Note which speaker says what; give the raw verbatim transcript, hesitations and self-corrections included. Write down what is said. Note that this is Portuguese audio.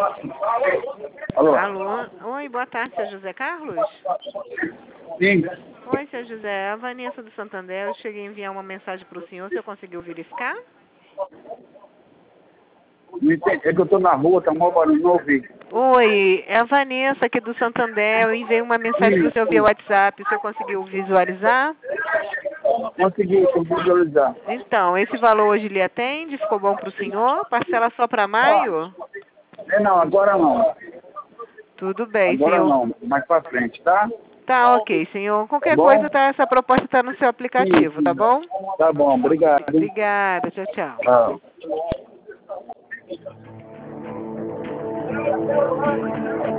Speaker 1: Alô?
Speaker 2: Alô? Oi, boa tarde, seu José Carlos?
Speaker 1: Sim.
Speaker 2: Oi, seu José. A Vanessa do Santander, eu cheguei a enviar uma mensagem para o senhor, o senhor conseguiu verificar?
Speaker 1: Não entendi. É que eu tô na rua, tá mal barulho, não ouvi.
Speaker 2: Oi, é a Vanessa aqui do Santander. Eu enviei uma mensagem para o senhor via WhatsApp. O senhor conseguiu visualizar?
Speaker 1: Consegui, consegui visualizar.
Speaker 2: Então, esse valor hoje lhe atende? Ficou bom para o senhor? Parcela só para maio?
Speaker 1: É, não, agora não.
Speaker 2: Tudo bem,
Speaker 1: Agora
Speaker 2: senhor.
Speaker 1: não, mais pra frente, tá?
Speaker 2: Tá ok, senhor.
Speaker 1: Tá
Speaker 2: Qualquer
Speaker 1: bom?
Speaker 2: coisa, tá? Essa proposta está no seu
Speaker 1: Sim,
Speaker 2: aplicativo, tá
Speaker 1: sim.
Speaker 2: bom?
Speaker 1: Tá bom, obrigado.
Speaker 2: Obrigada. Tchau, tchau.
Speaker 1: Tchau.